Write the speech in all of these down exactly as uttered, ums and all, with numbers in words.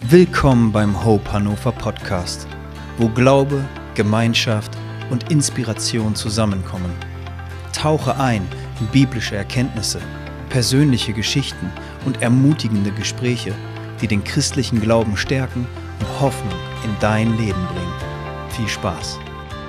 Willkommen beim Hope Hannover Podcast, wo Glaube, Gemeinschaft und Inspiration zusammenkommen. Tauche ein in biblische Erkenntnisse, persönliche Geschichten und ermutigende Gespräche, die den christlichen Glauben stärken und Hoffnung in dein Leben bringen. Viel Spaß!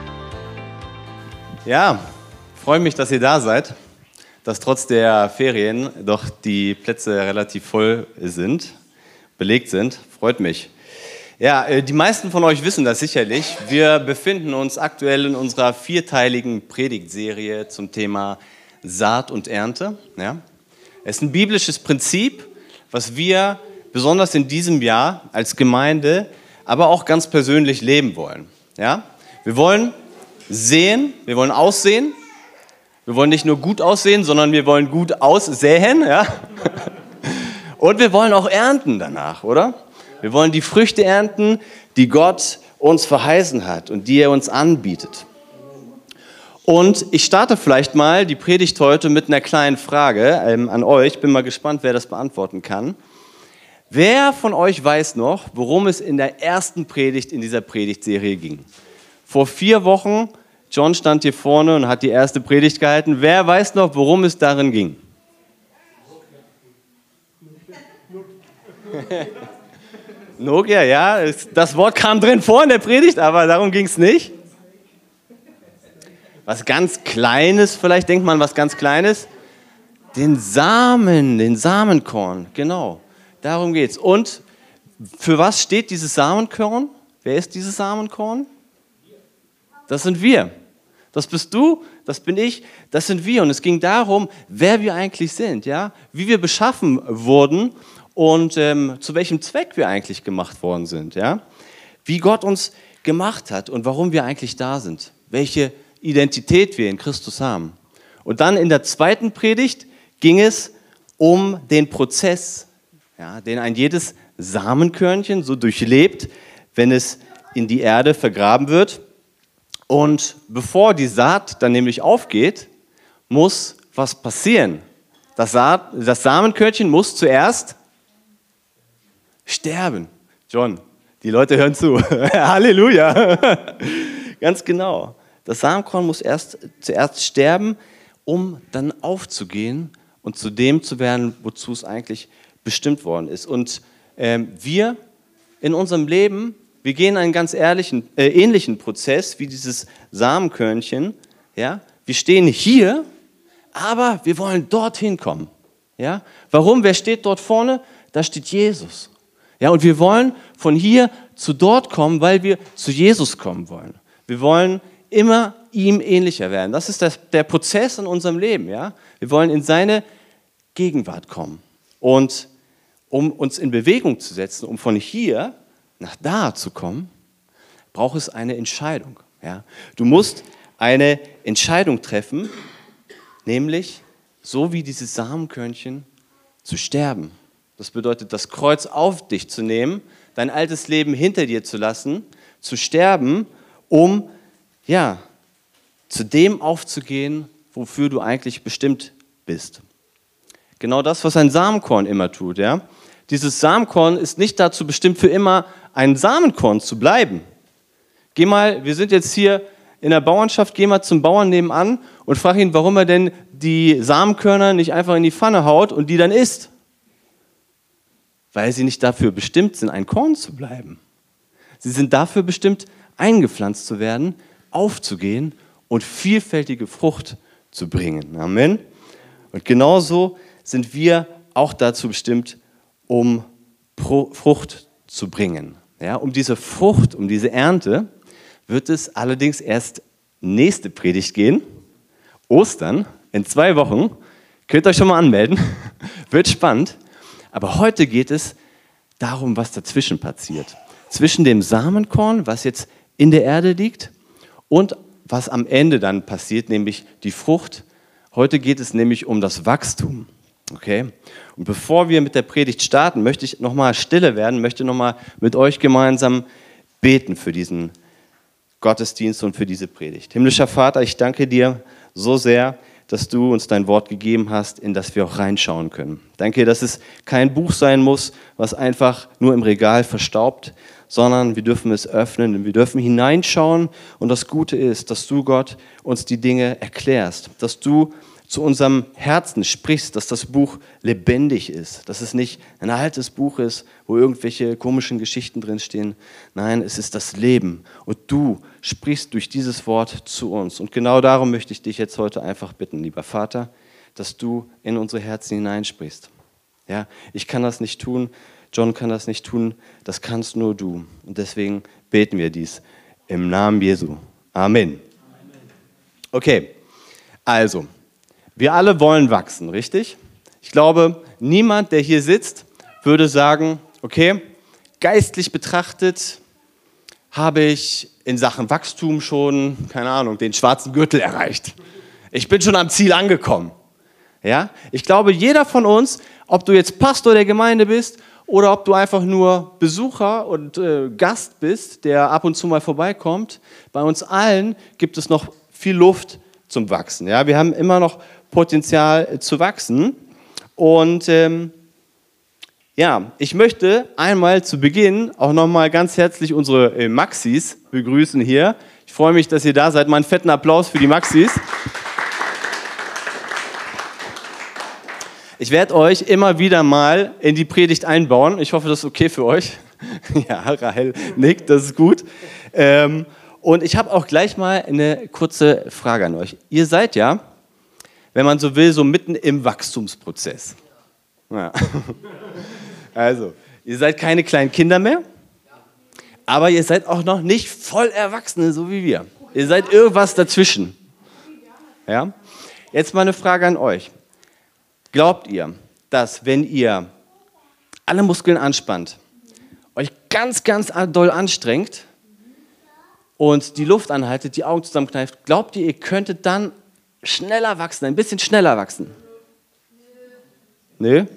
Ja, freue mich, dass ihr da seid, dass trotz der Ferien doch die Plätze relativ voll sind, belegt sind. Freut mich. Ja, die meisten von euch wissen das sicherlich. Wir befinden uns aktuell in unserer vierteiligen Predigtserie zum Thema Saat und Ernte. Ja, es ist ein biblisches Prinzip, was wir besonders in diesem Jahr als Gemeinde, aber auch ganz persönlich leben wollen. Ja, wir wollen sehen, wir wollen aussehen. Wir wollen nicht nur gut aussehen, sondern wir wollen gut aussäen. Ja? Und wir wollen auch ernten danach, oder? Wir wollen die Früchte ernten, die Gott uns verheißen hat und die er uns anbietet. Und ich starte vielleicht mal die Predigt heute mit einer kleinen Frage ähm, an euch. Bin mal gespannt, wer das beantworten kann. Wer von euch weiß noch, worum es in der ersten Predigt in dieser Predigtserie ging? Vor vier Wochen, John stand hier vorne und hat die erste Predigt gehalten. Wer weiß noch, worum es darin ging? Nokia, ja, das Wort kam drin vor in der Predigt, aber darum ging es nicht. Was ganz Kleines, vielleicht denkt man was ganz Kleines. Den Samen, den Samenkorn, genau, darum geht's. Und für was steht dieses Samenkorn? Wer ist dieses Samenkorn? Das sind wir. Das bist du, das bin ich, das sind wir. Und es ging darum, wer wir eigentlich sind, ja, wie wir beschaffen wurden und ähm, zu welchem Zweck wir eigentlich gemacht worden sind, ja, wie Gott uns gemacht hat und warum wir eigentlich da sind, welche Identität wir in Christus haben. Und dann in der zweiten Predigt ging es um den Prozess, ja, den ein jedes Samenkörnchen so durchlebt, wenn es in die Erde vergraben wird. Und bevor die Saat dann nämlich aufgeht, muss was passieren. Das, Saat, das Samenkörnchen muss zuerst sterben. John, die Leute hören zu. Halleluja. Ganz genau. Das Samenkorn muss erst, zuerst sterben, um dann aufzugehen und zu dem zu werden, wozu es eigentlich bestimmt worden ist. Und äh, wir in unserem Leben, wir gehen einen ganz ehrlichen, äh, ähnlichen Prozess wie dieses Samenkörnchen. Ja? Wir stehen hier, aber wir wollen dorthin kommen. Ja? Warum? Wer steht dort vorne? Da steht Jesus. Ja, und wir wollen von hier zu dort kommen, weil wir zu Jesus kommen wollen. Wir wollen immer ihm ähnlicher werden. Das ist das, der Prozess in unserem Leben. Ja? Wir wollen in seine Gegenwart kommen. Und um uns in Bewegung zu setzen, um von hier nach da zu kommen, braucht es eine Entscheidung. Ja? Du musst eine Entscheidung treffen, nämlich so wie dieses Samenkörnchen zu sterben. Das bedeutet, das Kreuz auf dich zu nehmen, dein altes Leben hinter dir zu lassen, zu sterben, um ja, zu dem aufzugehen, wofür du eigentlich bestimmt bist. Genau das, was ein Samenkorn immer tut. Ja? Dieses Samenkorn ist nicht dazu bestimmt, für immer ein Samenkorn zu bleiben. Geh mal, wir sind jetzt hier in der Bauernschaft, geh mal zum Bauern nebenan und frag ihn, warum er denn die Samenkörner nicht einfach in die Pfanne haut und die dann isst. Weil sie nicht dafür bestimmt sind, ein Korn zu bleiben. Sie sind dafür bestimmt, eingepflanzt zu werden, aufzugehen und vielfältige Frucht zu bringen. Amen. Und genauso sind wir auch dazu bestimmt, um Frucht zu bringen. Ja, um diese Frucht, um diese Ernte wird es allerdings erst nächste Predigt gehen. Ostern, in zwei Wochen. Könnt ihr euch schon mal anmelden. Wird spannend. Aber heute geht es darum, was dazwischen passiert. Zwischen dem Samenkorn, was jetzt in der Erde liegt, und was am Ende dann passiert, nämlich die Frucht. Heute geht es nämlich um das Wachstum. Okay? Und bevor wir mit der Predigt starten, möchte ich nochmal stille werden, möchte nochmal mit euch gemeinsam beten für diesen Gottesdienst und für diese Predigt. Himmlischer Vater, ich danke dir so sehr, dass du uns dein Wort gegeben hast, in das wir auch reinschauen können. Danke, dass es kein Buch sein muss, was einfach nur im Regal verstaubt, sondern wir dürfen es öffnen und wir dürfen hineinschauen. Und das Gute ist, dass du, Gott, uns die Dinge erklärst, dass du zu unserem Herzen sprichst, dass das Buch lebendig ist, dass es nicht ein altes Buch ist, wo irgendwelche komischen Geschichten drinstehen. Nein, es ist das Leben und du sprichst durch dieses Wort zu uns. Und genau darum möchte ich dich jetzt heute einfach bitten, lieber Vater, dass du in unsere Herzen hineinsprichst. Ja, ich kann das nicht tun, John kann das nicht tun, das kannst nur du. Und deswegen beten wir dies im Namen Jesu. Amen. Okay, also, wir alle wollen wachsen, richtig? Ich glaube, niemand, der hier sitzt, würde sagen, okay, geistlich betrachtet habe ich in Sachen Wachstum schon, keine Ahnung, den schwarzen Gürtel erreicht. Ich bin schon am Ziel angekommen. Ja? Ich glaube, jeder von uns, ob du jetzt Pastor der Gemeinde bist oder ob du einfach nur Besucher und äh, Gast bist, der ab und zu mal vorbeikommt, bei uns allen gibt es noch viel Luft zum Wachsen. Ja? Wir haben immer noch Potenzial zu wachsen. Und ähm, ja, ich möchte einmal zu Beginn auch nochmal ganz herzlich unsere äh, Maxis begrüßen hier. Ich freue mich, dass ihr da seid. Mal einen fetten Applaus für die Maxis. Ich werde euch immer wieder mal in die Predigt einbauen. Ich hoffe, das ist okay für euch. Ja, Rahel nickt, das ist gut. Ähm, und ich habe auch gleich mal eine kurze Frage an euch. Ihr seid ja, wenn man so will, so mitten im Wachstumsprozess. Ja. Also, ihr seid keine kleinen Kinder mehr, aber ihr seid auch noch nicht voll Erwachsene, so wie wir. Ihr seid irgendwas dazwischen. Ja? Jetzt mal eine Frage an euch. Glaubt ihr, dass wenn ihr alle Muskeln anspannt, euch ganz, ganz doll anstrengt und die Luft anhaltet, die Augen zusammenkneift, glaubt ihr, ihr könntet dann schneller wachsen, ein bisschen schneller wachsen? Nö?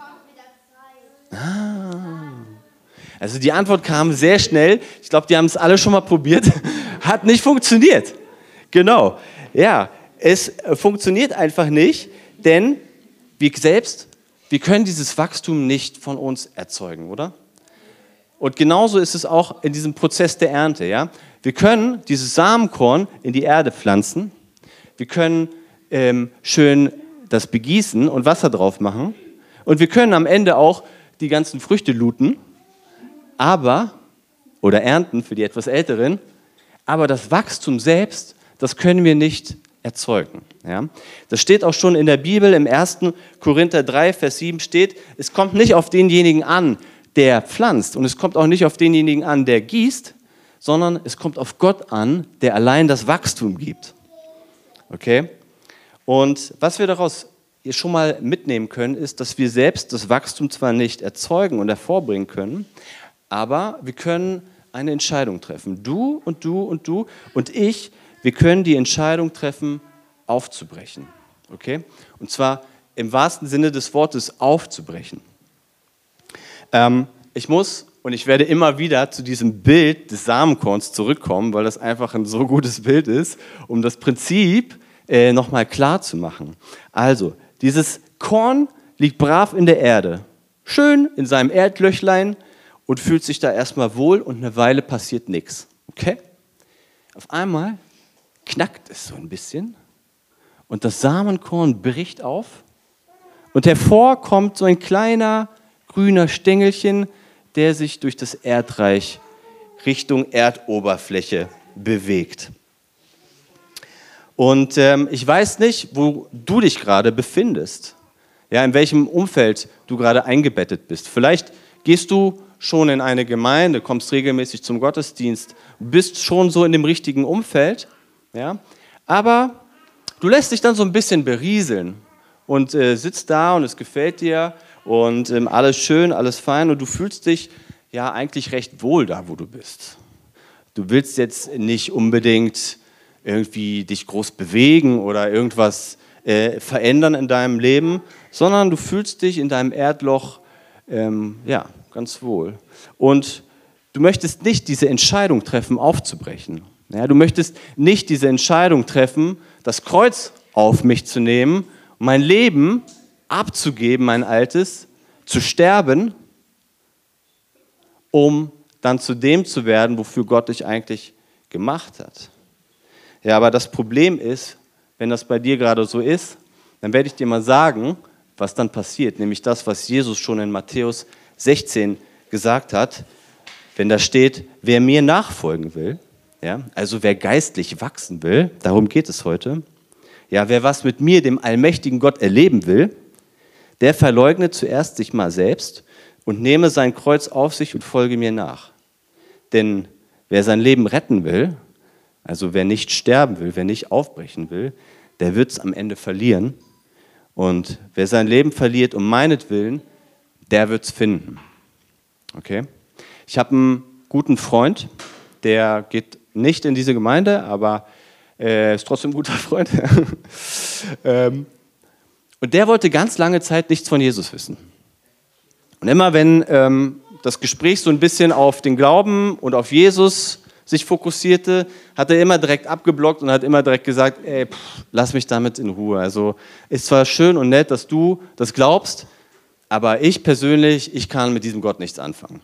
Ah. Also die Antwort kam sehr schnell. Ich glaube, die haben es alle schon mal probiert. Hat nicht funktioniert. Genau. Ja, es funktioniert einfach nicht, denn wir selbst, wir können dieses Wachstum nicht von uns erzeugen, oder? Und genauso ist es auch in diesem Prozess der Ernte. Ja? Wir können dieses Samenkorn in die Erde pflanzen. Wir können ähm, schön das begießen und Wasser drauf machen. Und wir können am Ende auch die ganzen Früchte looten, aber, oder ernten für die etwas Älteren, aber das Wachstum selbst, das können wir nicht erzeugen. Ja? Das steht auch schon in der Bibel, im ersten Korinther drei, Vers sieben steht, es kommt nicht auf denjenigen an, der pflanzt und es kommt auch nicht auf denjenigen an, der gießt, sondern es kommt auf Gott an, der allein das Wachstum gibt. Okay? Und was wir daraus hier schon mal mitnehmen können, ist, dass wir selbst das Wachstum zwar nicht erzeugen und hervorbringen können, aber wir können eine Entscheidung treffen. Du und du und du und ich, wir können die Entscheidung treffen, aufzubrechen. Okay? Und zwar im wahrsten Sinne des Wortes aufzubrechen. Ähm, ich muss und ich werde immer wieder zu diesem Bild des Samenkorns zurückkommen, weil das einfach ein so gutes Bild ist, um das Prinzip äh, nochmal klar zu machen. Also, dieses Korn liegt brav in der Erde, schön in seinem Erdlöchlein und fühlt sich da erstmal wohl und eine Weile passiert nichts. Okay? Auf einmal knackt es so ein bisschen und das Samenkorn bricht auf und hervor kommt so ein kleiner grüner Stängelchen, der sich durch das Erdreich Richtung Erdoberfläche bewegt. Und ähm, ich weiß nicht, wo du dich gerade befindest, ja, in welchem Umfeld du gerade eingebettet bist. Vielleicht gehst du schon in eine Gemeinde, kommst regelmäßig zum Gottesdienst, bist schon so in dem richtigen Umfeld, ja, aber du lässt dich dann so ein bisschen berieseln und äh, sitzt da und es gefällt dir und ähm, alles schön, alles fein und du fühlst dich ja eigentlich recht wohl da, wo du bist. Du willst jetzt nicht unbedingt irgendwie dich groß bewegen oder irgendwas äh, verändern in deinem Leben, sondern du fühlst dich in deinem Erdloch ähm, ja, ganz wohl. Und du möchtest nicht diese Entscheidung treffen, aufzubrechen. Ja, du möchtest nicht diese Entscheidung treffen, das Kreuz auf mich zu nehmen, mein Leben abzugeben, mein altes, zu sterben, um dann zu dem zu werden, wofür Gott dich eigentlich gemacht hat. Ja, aber das Problem ist, wenn das bei dir gerade so ist, dann werde ich dir mal sagen, was dann passiert, nämlich das, was Jesus schon in Matthäus sechzehn gesagt hat, wenn da steht, wer mir nachfolgen will, ja, also wer geistlich wachsen will, darum geht es heute, ja, wer was mit mir, dem allmächtigen Gott, erleben will, der verleugne zuerst sich mal selbst und nehme sein Kreuz auf sich und folge mir nach. Denn wer sein Leben retten will, also wer nicht sterben will, wer nicht aufbrechen will, der wird es am Ende verlieren. Und wer sein Leben verliert um meinetwillen, der wird es finden. Okay? Ich habe einen guten Freund, der geht nicht in diese Gemeinde, aber er äh, ist trotzdem ein guter Freund. ähm, und der wollte ganz lange Zeit nichts von Jesus wissen. Und immer wenn ähm, das Gespräch so ein bisschen auf den Glauben und auf Jesus sich fokussierte, hat er immer direkt abgeblockt und hat immer direkt gesagt, ey, pff, lass mich damit in Ruhe. Also ist zwar schön und nett, dass du das glaubst, aber ich persönlich, ich kann mit diesem Gott nichts anfangen.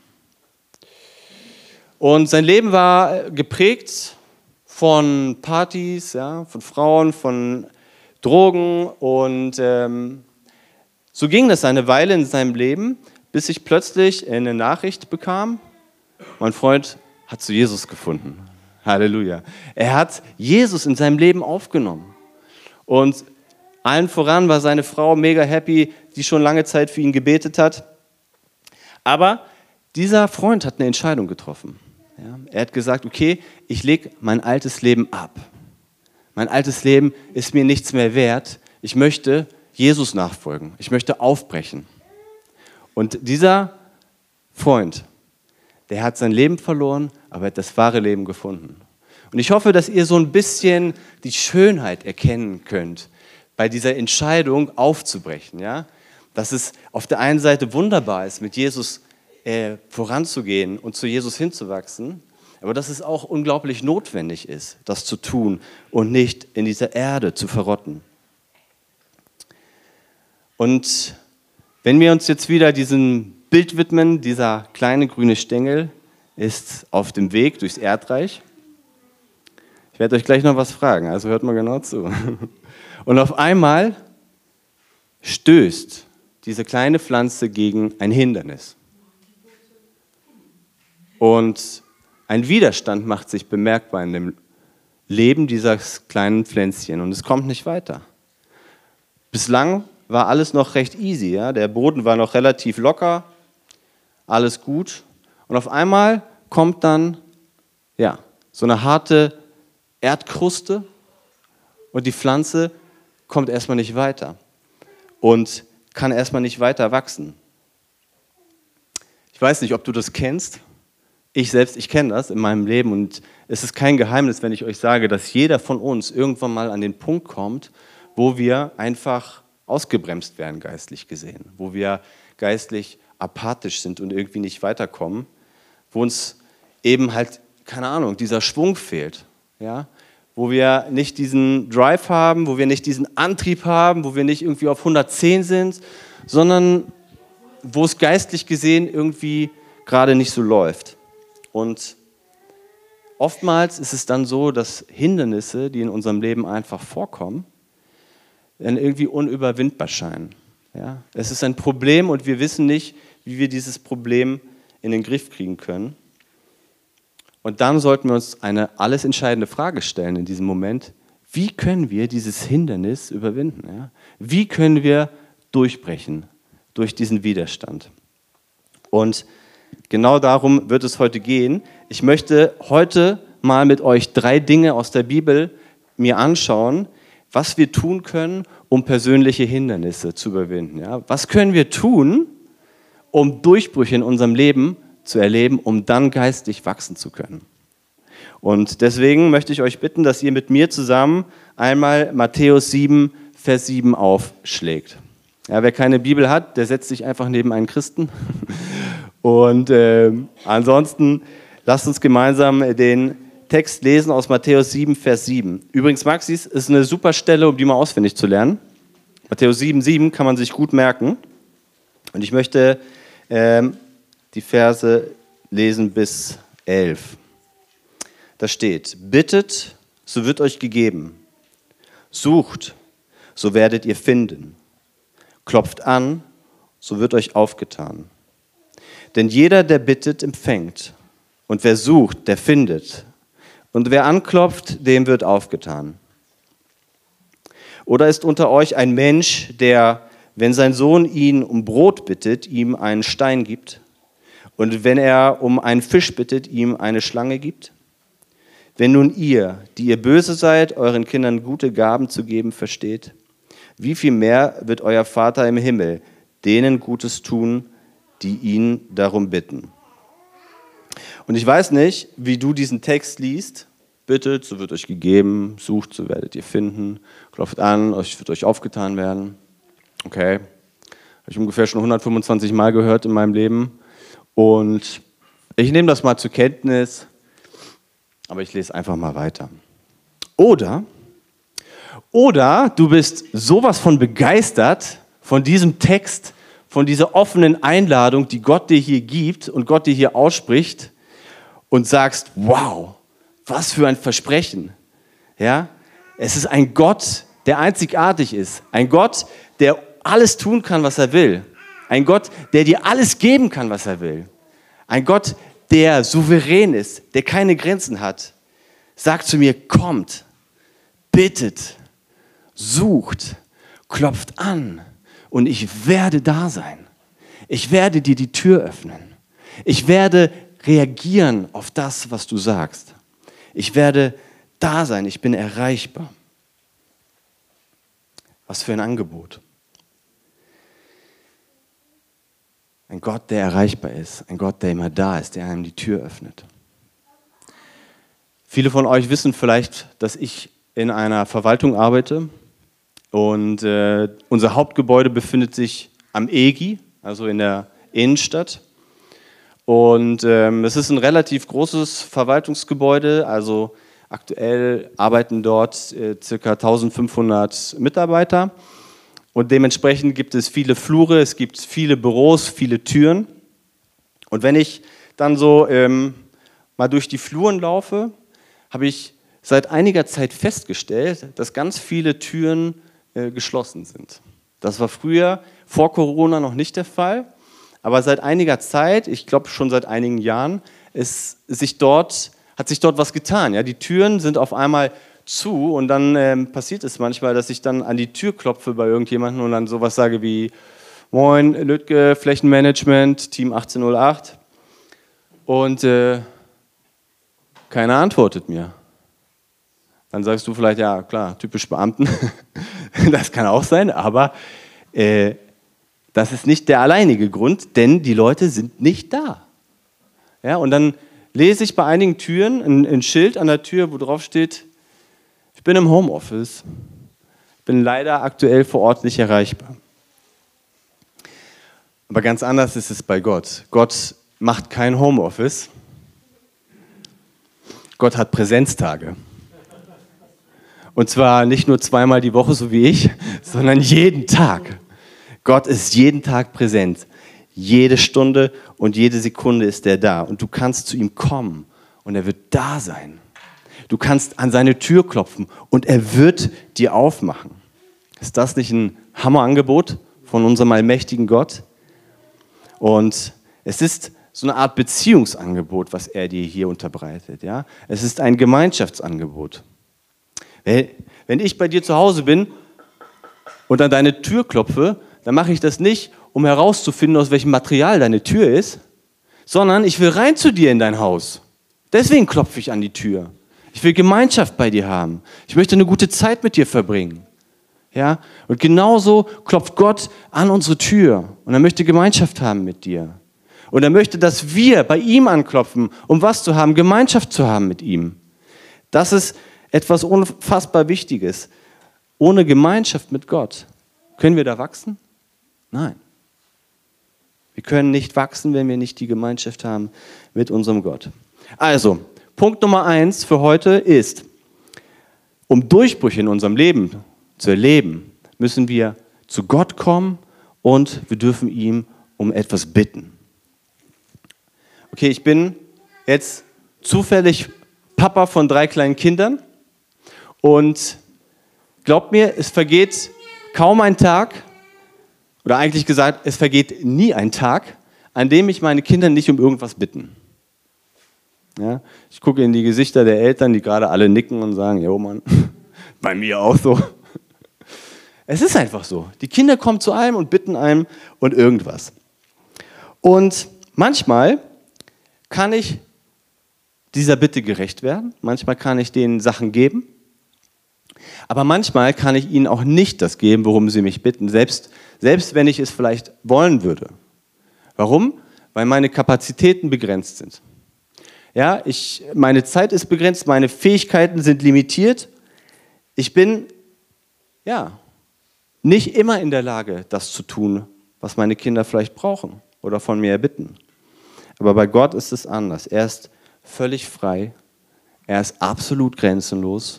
Und sein Leben war geprägt von Partys, ja, von Frauen, von Drogen und ähm, so ging das eine Weile in seinem Leben, bis ich plötzlich eine Nachricht bekam, mein Freund hat zu Jesus gefunden. Halleluja. Er hat Jesus in seinem Leben aufgenommen. Und allen voran war seine Frau mega happy, die schon lange Zeit für ihn gebetet hat. Aber dieser Freund hat eine Entscheidung getroffen. Ja, er hat gesagt, okay, ich lege mein altes Leben ab. Mein altes Leben ist mir nichts mehr wert. Ich möchte Jesus nachfolgen. Ich möchte aufbrechen. Und dieser Freund, der hat sein Leben verloren, aber er hat das wahre Leben gefunden. Und ich hoffe, dass ihr so ein bisschen die Schönheit erkennen könnt, bei dieser Entscheidung aufzubrechen. Ja? Dass es auf der einen Seite wunderbar ist, mit Jesus äh, voranzugehen und zu Jesus hinzuwachsen, aber dass es auch unglaublich notwendig ist, das zu tun und nicht in dieser Erde zu verrotten. Und wenn wir uns jetzt wieder diesem Bild widmen, dieser kleine grüne Stängel ist auf dem Weg durchs Erdreich. Ich werde euch gleich noch was fragen, also hört mal genau zu. Und auf einmal stößt diese kleine Pflanze gegen ein Hindernis. Und ein Widerstand macht sich bemerkbar in dem Leben dieses kleinen Pflänzchen und es kommt nicht weiter. Bislang war alles noch recht easy, ja? Der Boden war noch relativ locker, alles gut. Und auf einmal kommt dann ja, so eine harte Erdkruste und die Pflanze kommt erstmal nicht weiter und kann erstmal nicht weiter wachsen. Ich weiß nicht, ob du das kennst. Ich selbst, ich kenne das in meinem Leben und es ist kein Geheimnis, wenn ich euch sage, dass jeder von uns irgendwann mal an den Punkt kommt, wo wir einfach ausgebremst werden, geistlich gesehen, wo wir geistlich apathisch sind und irgendwie nicht weiterkommen, wo uns eben halt, keine Ahnung, dieser Schwung fehlt, ja? Wo wir nicht diesen Drive haben, wo wir nicht diesen Antrieb haben, wo wir nicht irgendwie auf hundertzehn sind, sondern wo es geistlich gesehen irgendwie gerade nicht so läuft. Und oftmals ist es dann so, dass Hindernisse, die in unserem Leben einfach vorkommen, dann irgendwie unüberwindbar scheinen. Ja? Es ist ein Problem und wir wissen nicht, wie wir dieses Problem in den Griff kriegen können. Und dann sollten wir uns eine alles entscheidende Frage stellen in diesem Moment. Wie können wir dieses Hindernis überwinden? Ja? Wie können wir durchbrechen durch diesen Widerstand? Und genau darum wird es heute gehen. Ich möchte heute mal mit euch drei Dinge aus der Bibel mir anschauen, was wir tun können, um persönliche Hindernisse zu überwinden. Ja? Was können wir tun, um Durchbrüche in unserem Leben zu erleben, um dann geistig wachsen zu können? Und deswegen möchte ich euch bitten, dass ihr mit mir zusammen einmal Matthäus sieben, Vers sieben aufschlägt. Ja, wer keine Bibel hat, der setzt sich einfach neben einen Christen. Und äh, ansonsten lasst uns gemeinsam den Text lesen aus Matthäus sieben, Vers sieben. Übrigens, Maxis, ist eine super Stelle, um die mal auswendig zu lernen. Matthäus sieben, sieben kann man sich gut merken. Und ich möchte ähm, die Verse lesen bis elf. Da steht: Bittet, so wird euch gegeben. Sucht, so werdet ihr finden. Klopft an, so wird euch aufgetan. Denn jeder, der bittet, empfängt. Und wer sucht, der findet. Und wer anklopft, dem wird aufgetan. Oder ist unter euch ein Mensch, der, wenn sein Sohn ihn um Brot bittet, ihm einen Stein gibt? Und wenn er um einen Fisch bittet, ihm eine Schlange gibt? Wenn nun ihr, die ihr böse seid, euren Kindern gute Gaben zu geben versteht, wie viel mehr wird euer Vater im Himmel denen Gutes tun, die ihn darum bitten? Und ich weiß nicht, wie du diesen Text liest. Bittet, so wird euch gegeben. Sucht, so werdet ihr finden. Klopft an, euch wird euch aufgetan werden. Okay, habe ich ungefähr schon hundertfünfundzwanzig Mal gehört in meinem Leben. Und ich nehme das mal zur Kenntnis, aber ich lese einfach mal weiter. Oder, oder du bist sowas von begeistert von diesem Text, von dieser offenen Einladung, die Gott dir hier gibt und Gott dir hier ausspricht und sagst, wow, was für ein Versprechen. Ja? Es ist ein Gott, der einzigartig ist. Ein Gott, der alles tun kann, was er will. Ein Gott, der dir alles geben kann, was er will. Ein Gott, der souverän ist, der keine Grenzen hat. Sagt zu mir, kommt, bittet, sucht, klopft an und ich werde da sein. Ich werde dir die Tür öffnen. Ich werde reagieren auf das, was du sagst. Ich werde da sein, ich bin erreichbar. Was für ein Angebot. Ein Gott, der erreichbar ist, ein Gott, der immer da ist, der einem die Tür öffnet. Viele von euch wissen vielleicht, dass ich in einer Verwaltung arbeite und äh, unser Hauptgebäude befindet sich am E G I, also in der Innenstadt. Und ähm, es ist ein relativ großes Verwaltungsgebäude, also aktuell arbeiten dort äh, ca. eintausendfünfhundert Mitarbeiter. Und dementsprechend gibt es viele Flure, es gibt viele Büros, viele Türen. Und wenn ich dann so ähm, mal durch die Fluren laufe, habe ich seit einiger Zeit festgestellt, dass ganz viele Türen äh, geschlossen sind. Das war früher, vor Corona, noch nicht der Fall. Aber seit einiger Zeit, ich glaube schon seit einigen Jahren, ist sich dort, hat sich dort was getan. Ja? Die Türen sind auf einmal zu und dann ähm, passiert es manchmal, dass ich dann an die Tür klopfe bei irgendjemandem und dann sowas sage wie Moin, Lütke, Flächenmanagement, Team achtzehn null acht und äh, keiner antwortet mir. Dann sagst du vielleicht, ja klar, typisch Beamten, das kann auch sein, aber äh, das ist nicht der alleinige Grund, denn die Leute sind nicht da. Ja, und dann lese ich bei einigen Türen ein, ein Schild an der Tür, wo drauf steht, ich bin im Homeoffice, bin leider aktuell vor Ort nicht erreichbar. Aber ganz anders ist es bei Gott. Gott macht kein Homeoffice. Gott hat Präsenztage. Und zwar nicht nur zweimal die Woche, so wie ich, sondern jeden Tag. Gott ist jeden Tag präsent. Jede Stunde und jede Sekunde ist er da. Und du kannst zu ihm kommen und er wird da sein. Du kannst an seine Tür klopfen und er wird dir aufmachen. Ist das nicht ein Hammerangebot von unserem allmächtigen Gott? Und es ist so eine Art Beziehungsangebot, was er dir hier unterbreitet. Ja? Es ist ein Gemeinschaftsangebot. Wenn ich bei dir zu Hause bin und an deine Tür klopfe, dann mache ich das nicht, um herauszufinden, aus welchem Material deine Tür ist, sondern ich will rein zu dir in dein Haus. Deswegen klopfe ich an die Tür. Ich will Gemeinschaft bei dir haben. Ich möchte eine gute Zeit mit dir verbringen. Ja? Und genauso klopft Gott an unsere Tür und er möchte Gemeinschaft haben mit dir. Und er möchte, dass wir bei ihm anklopfen, um was zu haben, Gemeinschaft zu haben mit ihm. Das ist etwas unfassbar Wichtiges. Ohne Gemeinschaft mit Gott, können wir da wachsen? Nein. Wir können nicht wachsen, wenn wir nicht die Gemeinschaft haben mit unserem Gott. Also, Punkt Nummer eins für heute ist, um Durchbrüche in unserem Leben zu erleben, müssen wir zu Gott kommen und wir dürfen ihm um etwas bitten. Okay, ich bin jetzt zufällig Papa von drei kleinen Kindern und glaubt mir, es vergeht kaum ein Tag, oder eigentlich gesagt, es vergeht nie ein Tag, an dem ich meine Kinder nicht um irgendwas bitten. Ja, ich gucke in die Gesichter der Eltern, die gerade alle nicken und sagen, jo Mann, bei mir auch so. Es ist einfach so. Die Kinder kommen zu einem und bitten einem und irgendwas. Und manchmal kann ich dieser Bitte gerecht werden, manchmal kann ich denen Sachen geben, aber manchmal kann ich ihnen auch nicht das geben, worum sie mich bitten, selbst, selbst wenn ich es vielleicht wollen würde. Warum? Weil meine Kapazitäten begrenzt sind. Ja, ich, meine Zeit ist begrenzt, meine Fähigkeiten sind limitiert. Ich bin ja, nicht immer in der Lage, das zu tun, was meine Kinder vielleicht brauchen oder von mir erbitten. Aber bei Gott ist es anders. Er ist völlig frei, er ist absolut grenzenlos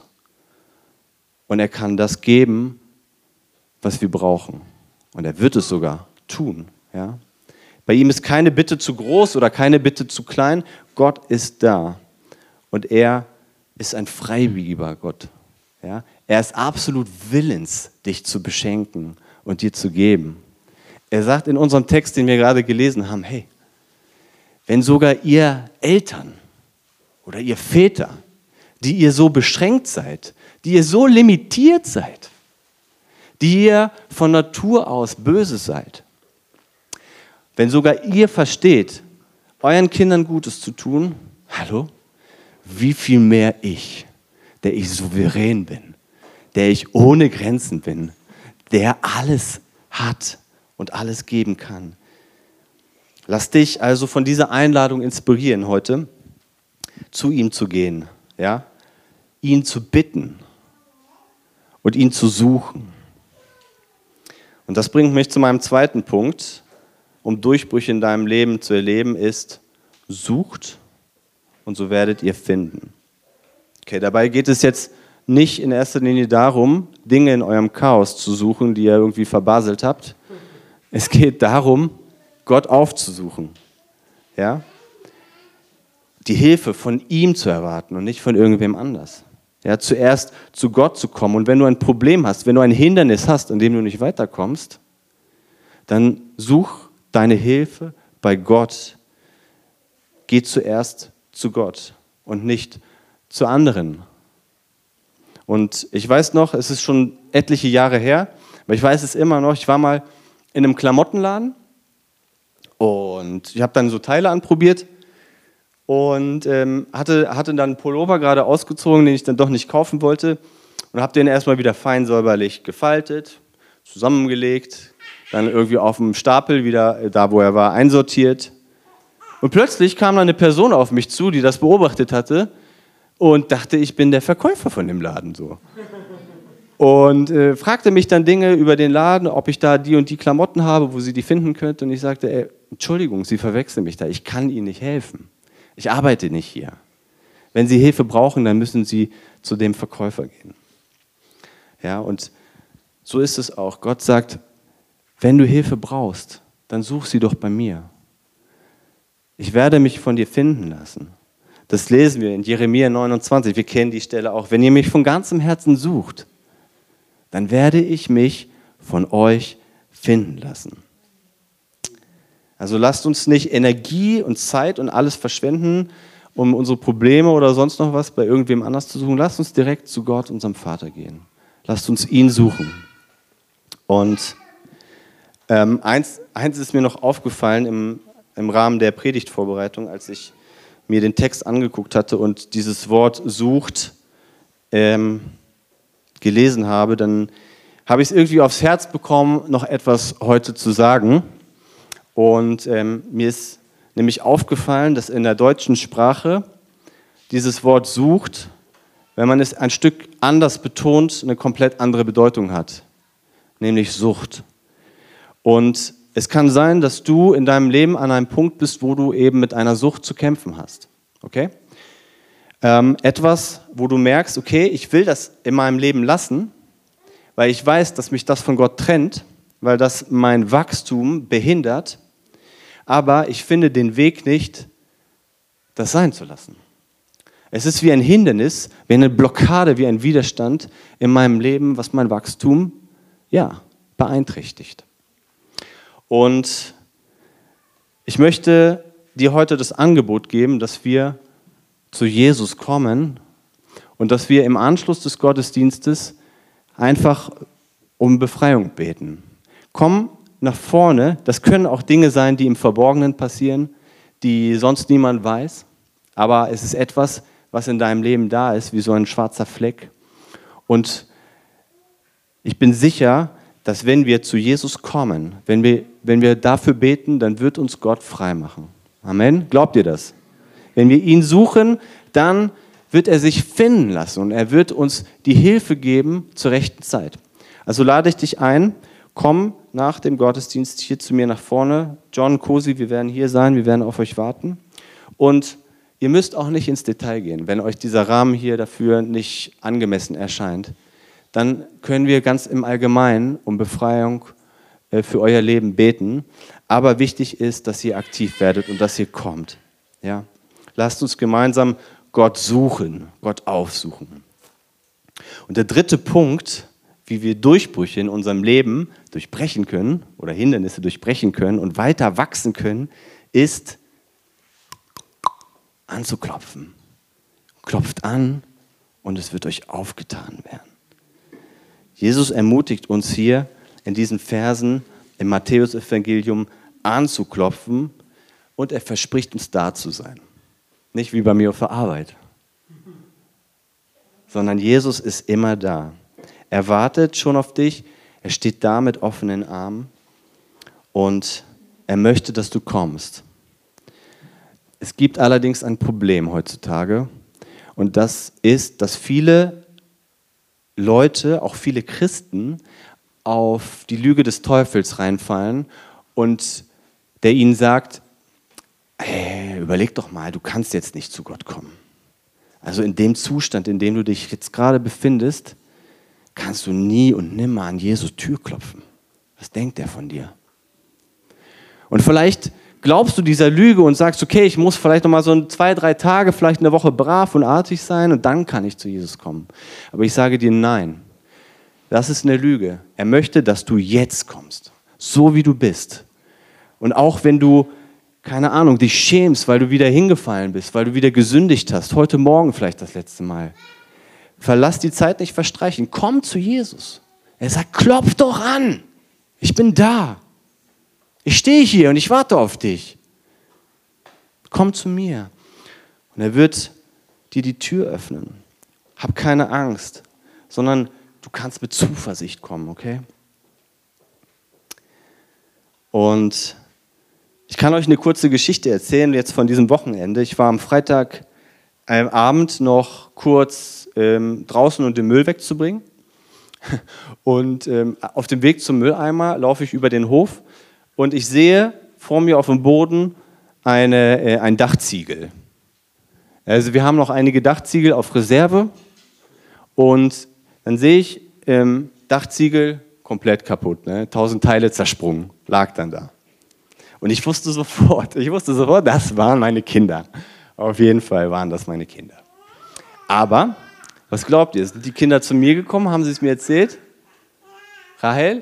und er kann das geben, was wir brauchen. Und er wird es sogar tun. Ja? Bei ihm ist keine Bitte zu groß oder keine Bitte zu klein. Gott ist da und er ist ein freiwilliger Gott. Ja? Er ist absolut willens, dich zu beschenken und dir zu geben. Er sagt in unserem Text, den wir gerade gelesen haben, hey, wenn sogar ihr Eltern oder ihr Väter, die ihr so beschränkt seid, die ihr so limitiert seid, die ihr von Natur aus böse seid, wenn sogar ihr versteht, euren Kindern Gutes zu tun, hallo, wie viel mehr ich, der ich souverän bin, der ich ohne Grenzen bin, der alles hat und alles geben kann. Lass dich also von dieser Einladung inspirieren heute, zu ihm zu gehen, ja? Ihn zu bitten und ihn zu suchen. Und das bringt mich zu meinem zweiten Punkt, um Durchbrüche in deinem Leben zu erleben, ist, sucht und so werdet ihr finden. Okay, dabei geht es jetzt nicht in erster Linie darum, Dinge in eurem Chaos zu suchen, die ihr irgendwie verbaselt habt. Es geht darum, Gott aufzusuchen. Ja? Die Hilfe von ihm zu erwarten und nicht von irgendwem anders. Ja, zuerst zu Gott zu kommen. Und wenn du ein Problem hast, wenn du ein Hindernis hast, an dem du nicht weiterkommst, dann such deine Hilfe bei Gott. Geh zuerst zu Gott und nicht zu anderen. Und ich weiß noch, es ist schon etliche Jahre her, aber ich weiß es immer noch, ich war mal in einem Klamottenladen und ich habe dann so Teile anprobiert und ähm, hatte, hatte dann einen Pullover gerade ausgezogen, den ich dann doch nicht kaufen wollte und habe den erstmal wieder fein säuberlich gefaltet, zusammengelegt, dann irgendwie auf dem Stapel wieder da, wo er war, einsortiert. Und plötzlich kam dann eine Person auf mich zu, die das beobachtet hatte und dachte, ich bin der Verkäufer von dem Laden so. Und äh, fragte mich dann Dinge über den Laden, ob ich da die und die Klamotten habe, wo sie die finden könnte. Und ich sagte, ey, Entschuldigung, Sie verwechseln mich da, ich kann Ihnen nicht helfen. Ich arbeite nicht hier. Wenn Sie Hilfe brauchen, dann müssen Sie zu dem Verkäufer gehen. Ja, und so ist es auch. Gott sagt, wenn du Hilfe brauchst, dann such sie doch bei mir. Ich werde mich von dir finden lassen. Das lesen wir in Jeremia neunundzwanzig. Wir kennen die Stelle auch. Wenn ihr mich von ganzem Herzen sucht, dann werde ich mich von euch finden lassen. Also lasst uns nicht Energie und Zeit und alles verschwenden, um unsere Probleme oder sonst noch was bei irgendwem anders zu suchen. Lasst uns direkt zu Gott, unserem Vater, gehen. Lasst uns ihn suchen. Und ähm, eins, eins ist mir noch aufgefallen im, im Rahmen der Predigtvorbereitung, als ich mir den Text angeguckt hatte und dieses Wort sucht ähm, gelesen habe, dann habe ich es irgendwie aufs Herz bekommen, noch etwas heute zu sagen. Und ähm, mir ist nämlich aufgefallen, dass in der deutschen Sprache dieses Wort sucht, wenn man es ein Stück anders betont, eine komplett andere Bedeutung hat, nämlich Sucht. Und es kann sein, dass du in deinem Leben an einem Punkt bist, wo du eben mit einer Sucht zu kämpfen hast. Okay? Ähm, etwas, wo du merkst, okay, ich will das in meinem Leben lassen, weil ich weiß, dass mich das von Gott trennt, weil das mein Wachstum behindert, aber ich finde den Weg nicht, das sein zu lassen. Es ist wie ein Hindernis, wie eine Blockade, wie ein Widerstand in meinem Leben, was mein Wachstum, ja, beeinträchtigt. Und ich möchte dir heute das Angebot geben, dass wir zu Jesus kommen und dass wir im Anschluss des Gottesdienstes einfach um Befreiung beten. Komm nach vorne, das können auch Dinge sein, die im Verborgenen passieren, die sonst niemand weiß, aber es ist etwas, was in deinem Leben da ist, wie so ein schwarzer Fleck. Und ich bin sicher, dass wenn wir zu Jesus kommen, wenn wir, wenn wir dafür beten, dann wird uns Gott frei machen. Amen. Glaubt ihr das? Wenn wir ihn suchen, dann wird er sich finden lassen und er wird uns die Hilfe geben zur rechten Zeit. Also lade ich dich ein, komm nach dem Gottesdienst hier zu mir nach vorne. John, Cosi, wir werden hier sein, wir werden auf euch warten. Und ihr müsst auch nicht ins Detail gehen, wenn euch dieser Rahmen hier dafür nicht angemessen erscheint. Dann können wir ganz im Allgemeinen um Befreiung für euer Leben beten. Aber wichtig ist, dass ihr aktiv werdet und dass ihr kommt. Ja? Lasst uns gemeinsam Gott suchen, Gott aufsuchen. Und der dritte Punkt, wie wir Durchbrüche in unserem Leben durchbrechen können oder Hindernisse durchbrechen können und weiter wachsen können, ist anzuklopfen. Klopft an und es wird euch aufgetan werden. Jesus ermutigt uns hier in diesen Versen im Matthäus-Evangelium anzuklopfen und er verspricht uns da zu sein. Nicht wie bei mir auf der Arbeit, sondern Jesus ist immer da. Er wartet schon auf dich, er steht da mit offenen Armen und er möchte, dass du kommst. Es gibt allerdings ein Problem heutzutage und das ist, dass viele Leute, auch viele Christen, auf die Lüge des Teufels reinfallen und der ihnen sagt, hey, überleg doch mal, du kannst jetzt nicht zu Gott kommen. Also in dem Zustand, in dem du dich jetzt gerade befindest, kannst du nie und nimmer an Jesu Tür klopfen. Was denkt er von dir? Und vielleicht glaubst du dieser Lüge und sagst, okay, ich muss vielleicht noch mal so zwei, drei Tage, vielleicht eine Woche brav und artig sein und dann kann ich zu Jesus kommen. Aber ich sage dir, nein, das ist eine Lüge. Er möchte, dass du jetzt kommst, so wie du bist. Und auch wenn du, keine Ahnung, dich schämst, weil du wieder hingefallen bist, weil du wieder gesündigt hast, heute Morgen vielleicht das letzte Mal, verlass die Zeit nicht verstreichen. Komm zu Jesus. Er sagt, klopf doch an. Ich bin da. Ich stehe hier und ich warte auf dich. Komm zu mir. Und er wird dir die Tür öffnen. Hab keine Angst, sondern du kannst mit Zuversicht kommen, okay? Und ich kann euch eine kurze Geschichte erzählen, jetzt von diesem Wochenende. Ich war am Freitagabend noch kurz ähm, draußen, um den Müll wegzubringen. Und ähm, auf dem Weg zum Mülleimer laufe ich über den Hof und ich sehe vor mir auf dem Boden eine, äh, ein Dachziegel. Also wir haben noch einige Dachziegel auf Reserve und dann sehe ich ähm, Dachziegel komplett kaputt, ne? tausend Teile zersprungen, lag dann da. Und ich wusste sofort, ich wusste sofort, das waren meine Kinder. Auf jeden Fall waren das meine Kinder. Aber, was glaubt ihr, sind die Kinder zu mir gekommen, haben sie es mir erzählt? Rahel?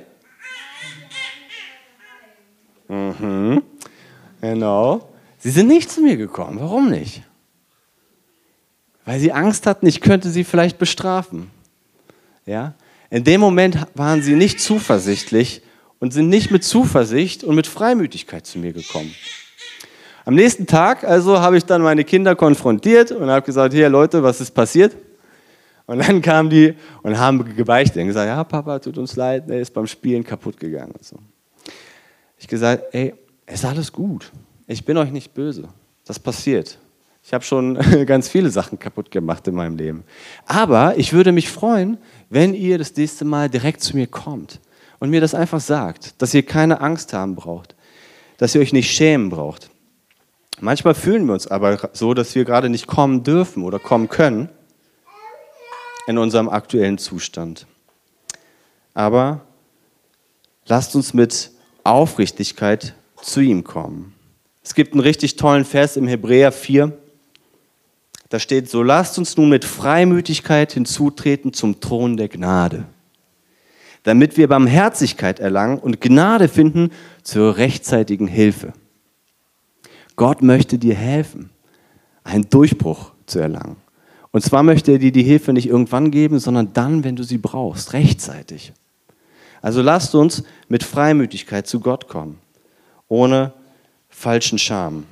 Mhm, genau. Sie sind nicht zu mir gekommen, warum nicht? Weil sie Angst hatten, ich könnte sie vielleicht bestrafen. Ja? In dem Moment waren sie nicht zuversichtlich und sind nicht mit Zuversicht und mit Freimütigkeit zu mir gekommen. Am nächsten Tag also habe ich dann meine Kinder konfrontiert und habe gesagt, hier Leute, was ist passiert? Und dann kamen die und haben gebeichtet und gesagt, ja Papa, tut uns leid, er ist beim Spielen kaputt gegangen. Und so. Ich gesagt, ey, ist alles gut. Ich bin euch nicht böse. Das passiert. Ich habe schon ganz viele Sachen kaputt gemacht in meinem Leben. Aber ich würde mich freuen, wenn ihr das nächste Mal direkt zu mir kommt und mir das einfach sagt, dass ihr keine Angst haben braucht, dass ihr euch nicht schämen braucht. Manchmal fühlen wir uns aber so, dass wir gerade nicht kommen dürfen oder kommen können in unserem aktuellen Zustand. Aber lasst uns mit Aufrichtigkeit zu ihm kommen. Es gibt einen richtig tollen Vers im Hebräer vier. Da steht so: Lasst uns nun mit Freimütigkeit hinzutreten zum Thron der Gnade, damit wir Barmherzigkeit erlangen und Gnade finden zur rechtzeitigen Hilfe. Gott möchte dir helfen, einen Durchbruch zu erlangen. Und zwar möchte er dir die Hilfe nicht irgendwann geben, sondern dann, wenn du sie brauchst, rechtzeitig. Also lasst uns mit Freimütigkeit zu Gott kommen, ohne falschen Scham.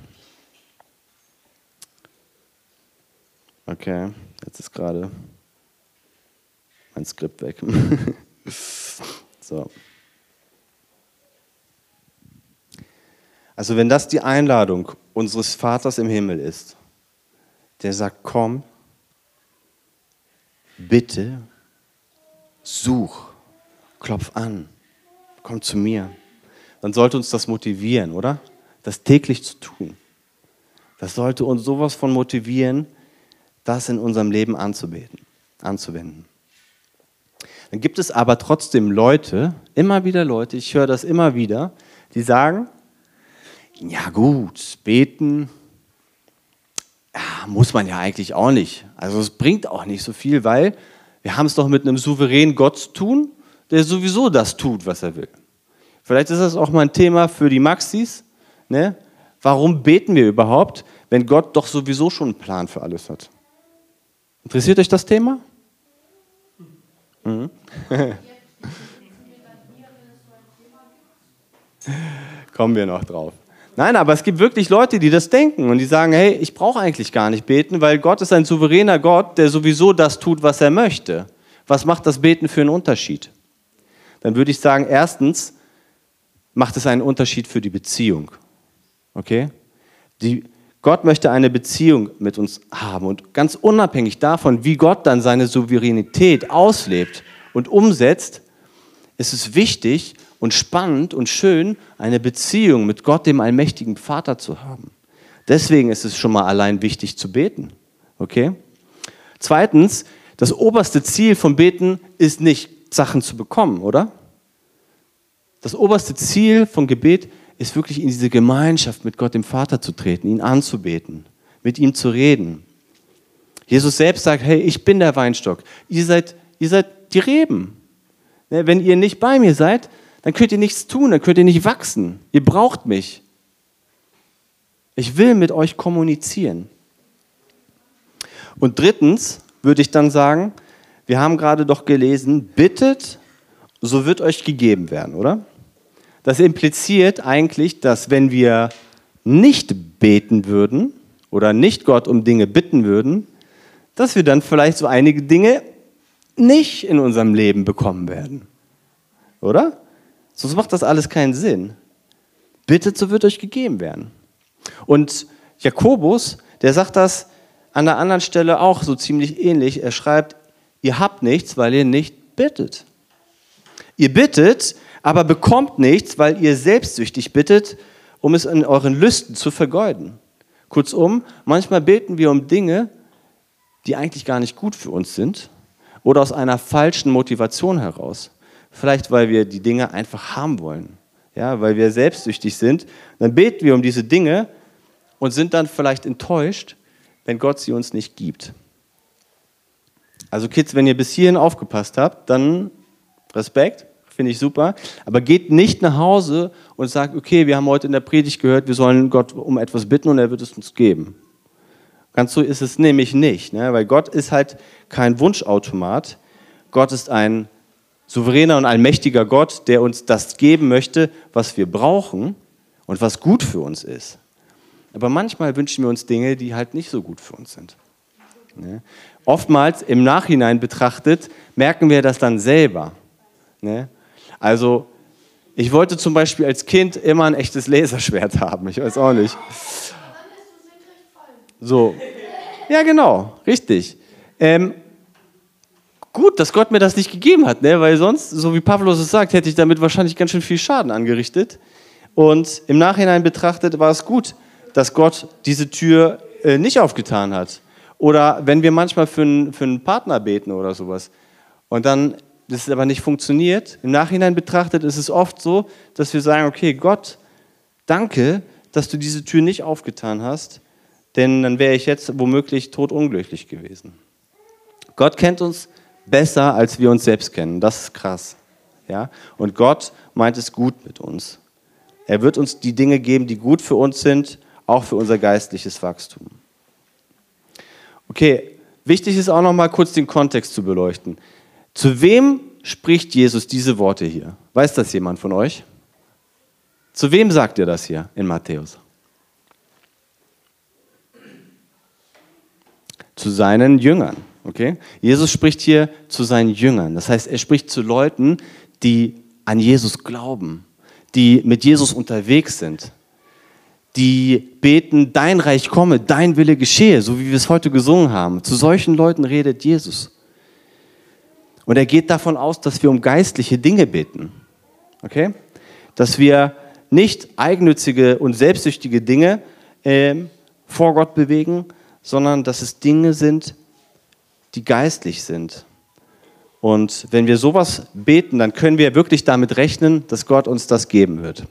Okay, jetzt ist gerade mein Skript weg. So. Also wenn das die Einladung unseres Vaters im Himmel ist, der sagt, komm, bitte, such, klopf an, komm zu mir, dann sollte uns das motivieren, oder? Das täglich zu tun. Das sollte uns sowas von motivieren, das in unserem Leben anzubeten, anzuwenden. Dann gibt es aber trotzdem Leute, immer wieder Leute, ich höre das immer wieder, die sagen, ja gut, beten ja, muss man ja eigentlich auch nicht. Also es bringt auch nicht so viel, weil wir haben es doch mit einem souveränen Gott zu tun, der sowieso das tut, was er will. Vielleicht ist das auch mal ein Thema für die Maxis. Ne? Warum beten wir überhaupt, wenn Gott doch sowieso schon einen Plan für alles hat? Interessiert euch das Thema? Mhm. Kommen wir noch drauf. Nein, aber es gibt wirklich Leute, die das denken und die sagen, hey, ich brauche eigentlich gar nicht beten, weil Gott ist ein souveräner Gott, der sowieso das tut, was er möchte. Was macht das Beten für einen Unterschied? Dann würde ich sagen, erstens macht es einen Unterschied für die Beziehung. Okay? Die, Gott möchte eine Beziehung mit uns haben und ganz unabhängig davon, wie Gott dann seine Souveränität auslebt und umsetzt, ist es wichtig und spannend und schön, eine Beziehung mit Gott, dem allmächtigen Vater, zu haben. Deswegen ist es schon mal allein wichtig zu beten. Okay? Zweitens, das oberste Ziel vom Beten ist nicht, Sachen zu bekommen, oder? Das oberste Ziel vom Gebet ist wirklich in diese Gemeinschaft mit Gott, dem Vater, zu treten, ihn anzubeten, mit ihm zu reden. Jesus selbst sagt, hey, ich bin der Weinstock, ihr seid, ihr seid die Reben. Wenn ihr nicht bei mir seid, dann könnt ihr nichts tun, dann könnt ihr nicht wachsen. Ihr braucht mich. Ich will mit euch kommunizieren. Und drittens würde ich dann sagen, wir haben gerade doch gelesen, bittet, so wird euch gegeben werden, oder? Das impliziert eigentlich, dass wenn wir nicht beten würden oder nicht Gott um Dinge bitten würden, dass wir dann vielleicht so einige Dinge nicht in unserem Leben bekommen werden. Oder? Sonst macht das alles keinen Sinn. Bittet, so wird euch gegeben werden. Und Jakobus, der sagt das an der anderen Stelle auch so ziemlich ähnlich. Er schreibt, ihr habt nichts, weil ihr nicht bittet. Ihr bittet, aber bekommt nichts, weil ihr selbstsüchtig bittet, um es in euren Lüsten zu vergeuden. Kurzum, manchmal beten wir um Dinge, die eigentlich gar nicht gut für uns sind oder aus einer falschen Motivation heraus. Vielleicht, weil wir die Dinge einfach haben wollen, ja, weil wir selbstsüchtig sind. Dann beten wir um diese Dinge und sind dann vielleicht enttäuscht, wenn Gott sie uns nicht gibt. Also Kids, wenn ihr bis hierhin aufgepasst habt, dann Respekt, finde ich super. Aber geht nicht nach Hause und sagt, okay, wir haben heute in der Predigt gehört, wir sollen Gott um etwas bitten und er wird es uns geben. Ganz so ist es nämlich nicht, ne? Weil Gott ist halt kein Wunschautomat. Gott ist ein souveräner und allmächtiger Gott, der uns das geben möchte, was wir brauchen und was gut für uns ist. Aber manchmal wünschen wir uns Dinge, die halt nicht so gut für uns sind. Ne? Oftmals im Nachhinein betrachtet, merken wir das dann selber. Ne? Also, ich wollte zum Beispiel als Kind immer ein echtes Laserschwert haben. Ich weiß auch nicht. So. Ja, genau. Richtig. Ähm, gut, dass Gott mir das nicht gegeben hat, ne? Weil sonst, so wie Pavlos es sagt, hätte ich damit wahrscheinlich ganz schön viel Schaden angerichtet. Und im Nachhinein betrachtet war es gut, dass Gott diese Tür äh, nicht aufgetan hat. Oder wenn wir manchmal für einen, für einen Partner beten oder sowas und dann das aber nicht funktioniert, im Nachhinein betrachtet ist es oft so, dass wir sagen, okay, Gott, danke, dass du diese Tür nicht aufgetan hast, denn dann wäre ich jetzt womöglich todunglücklich gewesen. Gott kennt uns besser, als wir uns selbst kennen. Das ist krass. Ja? Und Gott meint es gut mit uns. Er wird uns die Dinge geben, die gut für uns sind, auch für unser geistliches Wachstum. Okay, wichtig ist auch noch mal kurz den Kontext zu beleuchten. Zu wem spricht Jesus diese Worte hier? Weiß das jemand von euch? Zu wem sagt er das hier in Matthäus? Zu seinen Jüngern. Okay? Jesus spricht hier zu seinen Jüngern. Das heißt, er spricht zu Leuten, die an Jesus glauben, die mit Jesus unterwegs sind, die beten, dein Reich komme, dein Wille geschehe, so wie wir es heute gesungen haben. Zu solchen Leuten redet Jesus. Und er geht davon aus, dass wir um geistliche Dinge beten. Okay? Dass wir nicht eigennützige und selbstsüchtige Dinge äh, vor Gott bewegen, sondern dass es Dinge sind, die geistlich sind. Und wenn wir sowas beten, dann können wir wirklich damit rechnen, dass Gott uns das geben wird.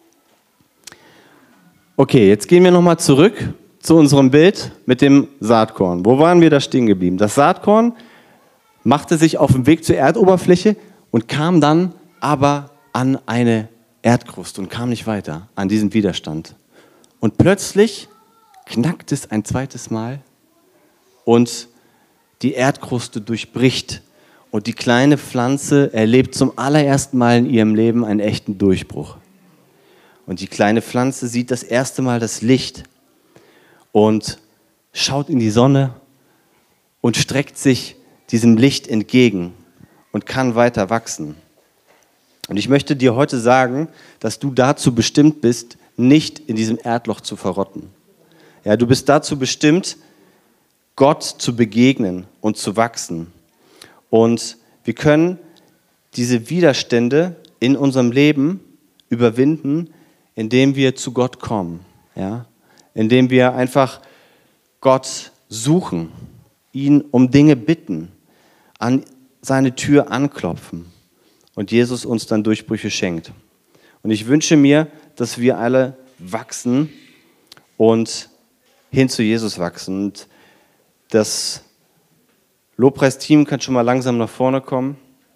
Okay, jetzt gehen wir nochmal zurück zu unserem Bild mit dem Saatkorn. Wo waren wir da stehen geblieben? Das Saatkorn machte sich auf den Weg zur Erdoberfläche und kam dann aber an eine Erdkruste und kam nicht weiter, an diesen Widerstand. Und plötzlich knackt es ein zweites Mal und die Erdkruste durchbricht. Und die kleine Pflanze erlebt zum allerersten Mal in ihrem Leben einen echten Durchbruch. Und die kleine Pflanze sieht das erste Mal das Licht und schaut in die Sonne und streckt sich diesem Licht entgegen und kann weiter wachsen. Und ich möchte dir heute sagen, dass du dazu bestimmt bist, nicht in diesem Erdloch zu verrotten. Ja, du bist dazu bestimmt, Gott zu begegnen und zu wachsen. Und wir können diese Widerstände in unserem Leben überwinden, indem wir zu Gott kommen, ja? Indem wir einfach Gott suchen, ihn um Dinge bitten, an seine Tür anklopfen und Jesus uns dann Durchbrüche schenkt. Und ich wünsche mir, dass wir alle wachsen und hin zu Jesus wachsen. Und das Lobpreisteam kann schon mal langsam nach vorne kommen.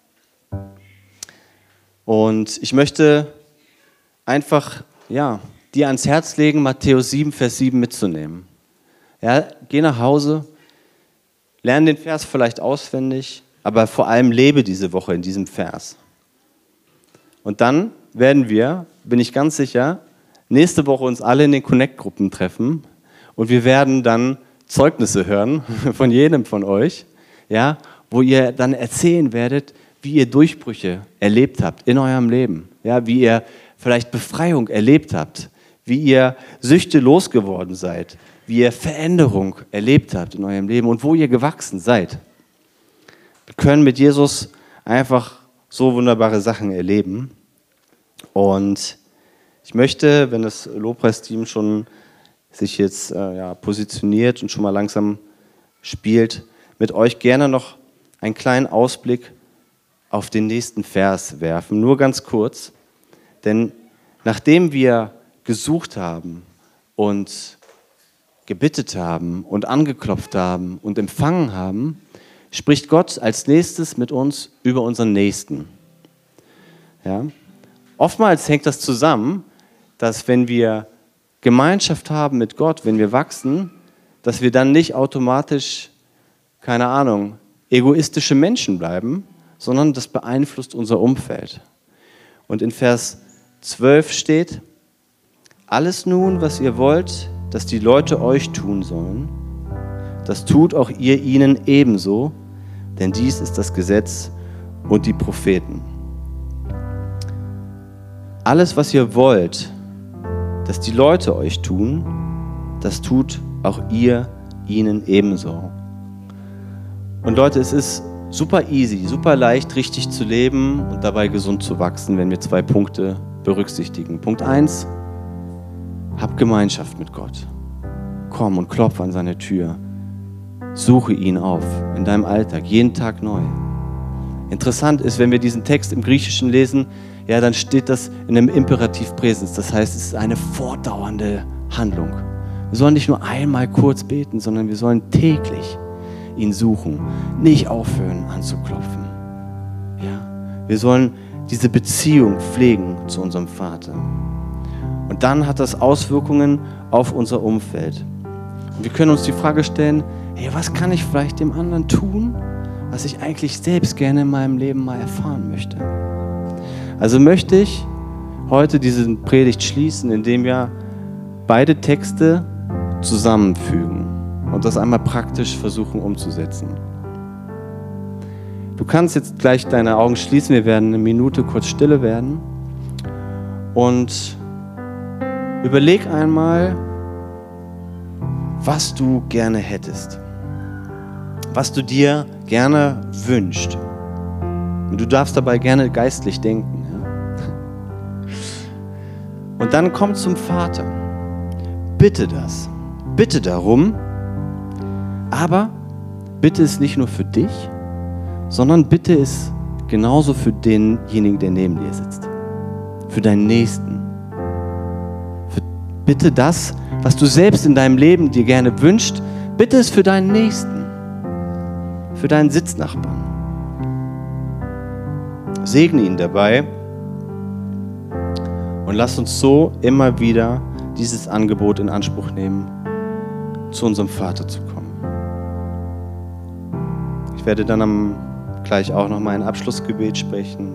Und ich möchte einfach ja, dir ans Herz legen, Matthäus sieben, Vers sieben mitzunehmen. Ja, geh nach Hause, lerne den Vers vielleicht auswendig, aber vor allem lebe diese Woche in diesem Vers. Und dann werden wir, bin ich ganz sicher, nächste Woche uns alle in den Connect-Gruppen treffen und wir werden dann Zeugnisse hören von jedem von euch, ja, wo ihr dann erzählen werdet, wie ihr Durchbrüche erlebt habt in eurem Leben, ja, wie ihr vielleicht Befreiung erlebt habt, wie ihr Süchte losgeworden seid, wie ihr Veränderung erlebt habt in eurem Leben und wo ihr gewachsen seid. Wir können mit Jesus einfach so wunderbare Sachen erleben. Und ich möchte, wenn das Lobpreisteam schon sich jetzt äh, ja, positioniert und schon mal langsam spielt, mit euch gerne noch einen kleinen Ausblick auf den nächsten Vers werfen. Nur ganz kurz. Denn nachdem wir gesucht haben und gebittet haben und angeklopft haben und empfangen haben, spricht Gott als nächstes mit uns über unseren Nächsten. Ja? Oftmals hängt das zusammen, dass wenn wir Gemeinschaft haben mit Gott, wenn wir wachsen, dass wir dann nicht automatisch, keine Ahnung, egoistische Menschen bleiben, sondern das beeinflusst unser Umfeld. Und in Vers zwölf steht, alles nun, was ihr wollt, dass die Leute euch tun sollen, das tut auch ihr ihnen ebenso, denn dies ist das Gesetz und die Propheten. Alles, was ihr wollt, dass die Leute euch tun, das tut auch ihr ihnen ebenso. Und Leute, es ist super easy, super leicht, richtig zu leben und dabei gesund zu wachsen, wenn wir zwei Punkte berücksichtigen. Punkt eins, Hab Gemeinschaft mit Gott. Komm und klopf an seine Tür. Suche ihn auf in deinem Alltag, jeden Tag neu. Interessant ist, wenn wir diesen Text im Griechischen lesen, ja, dann steht das in einem Imperativ Präsens. Das heißt, es ist eine fortdauernde Handlung. Wir sollen nicht nur einmal kurz beten, sondern wir sollen täglich ihn suchen, nicht aufhören anzuklopfen. Ja, wir sollen diese Beziehung pflegen zu unserem Vater. Und dann hat das Auswirkungen auf unser Umfeld. Und wir können uns die Frage stellen, hey, was kann ich vielleicht dem anderen tun, was ich eigentlich selbst gerne in meinem Leben mal erfahren möchte? Also möchte ich heute diese Predigt schließen, indem wir beide Texte zusammenfügen und das einmal praktisch versuchen umzusetzen. Du kannst jetzt gleich deine Augen schließen, wir werden eine Minute kurz stille werden und überleg einmal, was du gerne hättest, was du dir gerne wünschst. Und du darfst dabei gerne geistlich denken. Ja? Und dann komm zum Vater. Bitte das. Bitte darum. Aber bitte es nicht nur für dich, sondern bitte es genauso für denjenigen, der neben dir sitzt. Für deinen Nächsten. Für bitte das, was du selbst in deinem Leben dir gerne wünschst, bitte es für deinen Nächsten. Für deinen Sitznachbarn. Segne ihn dabei und lass uns so immer wieder dieses Angebot in Anspruch nehmen, zu unserem Vater zu kommen. Ich werde dann am, gleich auch noch mal ein Abschlussgebet sprechen.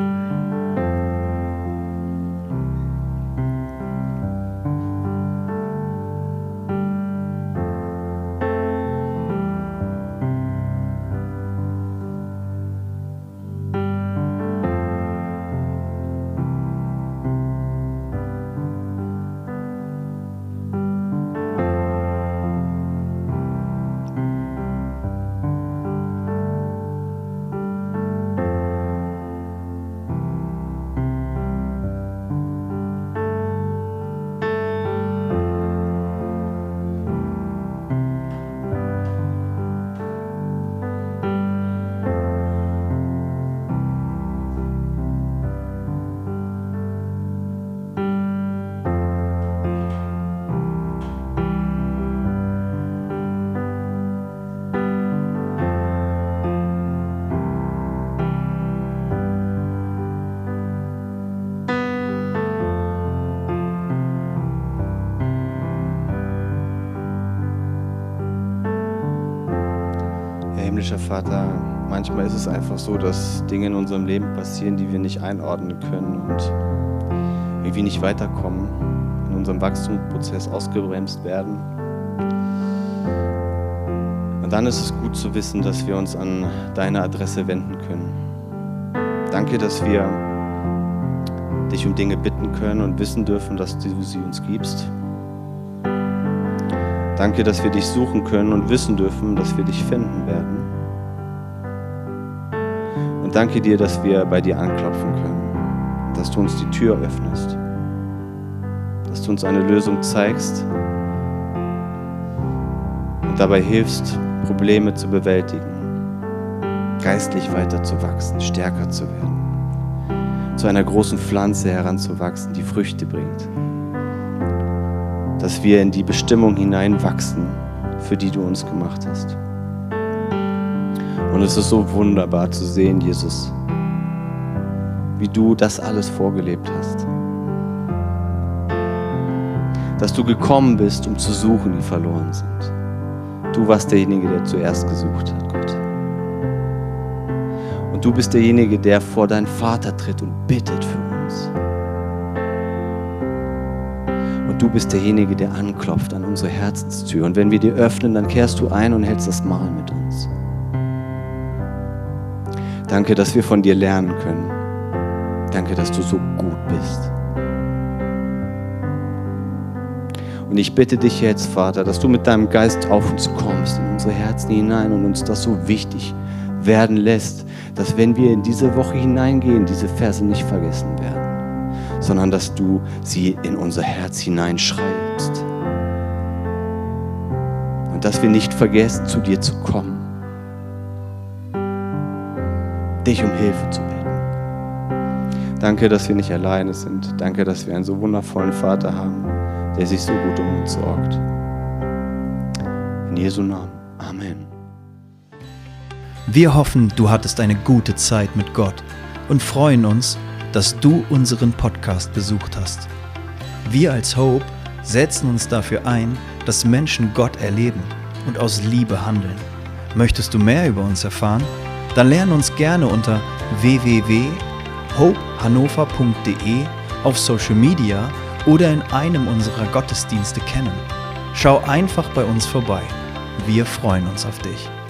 Himmlischer Vater, manchmal ist es einfach so, dass Dinge in unserem Leben passieren, die wir nicht einordnen können und irgendwie nicht weiterkommen, in unserem Wachstumsprozess ausgebremst werden. Und dann ist es gut zu wissen, dass wir uns an deine Adresse wenden können. Danke, dass wir dich um Dinge bitten können und wissen dürfen, dass du sie uns gibst. Danke, dass wir dich suchen können und wissen dürfen, dass wir dich finden werden. Und danke dir, dass wir bei dir anklopfen können, dass du uns die Tür öffnest, dass du uns eine Lösung zeigst und dabei hilfst, Probleme zu bewältigen, geistlich weiter zu wachsen, stärker zu werden, zu einer großen Pflanze heranzuwachsen, die Früchte bringt. Dass wir in die Bestimmung hineinwachsen, für die du uns gemacht hast. Und es ist so wunderbar zu sehen, Jesus, wie du das alles vorgelebt hast. Dass du gekommen bist, um zu suchen, die verloren sind. Du warst derjenige, der zuerst gesucht hat, Gott. Und du bist derjenige, der vor deinen Vater tritt und bittet für uns. Und du bist derjenige, der anklopft an unsere Herzenstür. Und wenn wir dir öffnen, dann kehrst du ein und hältst das Mahl mit uns. Danke, dass wir von dir lernen können. Danke, dass du so gut bist. Und ich bitte dich jetzt, Vater, dass du mit deinem Geist auf uns kommst, in unsere Herzen hinein und uns das so wichtig werden lässt, dass wenn wir in diese Woche hineingehen, diese Verse nicht vergessen werden, sondern dass du sie in unser Herz hineinschreibst. Und dass wir nicht vergessen, zu dir zu kommen, dich um Hilfe zu bitten. Danke, dass wir nicht alleine sind. Danke, dass wir einen so wundervollen Vater haben, der sich so gut um uns sorgt. In Jesu Namen. Amen. Wir hoffen, du hattest eine gute Zeit mit Gott und freuen uns, dass du unseren Podcast besucht hast. Wir als Hope setzen uns dafür ein, dass Menschen Gott erleben und aus Liebe handeln. Möchtest du mehr über uns erfahren? Dann lerne uns gerne unter w w w punkt hope hannover punkt d e auf Social Media oder in einem unserer Gottesdienste kennen. Schau einfach bei uns vorbei. Wir freuen uns auf dich.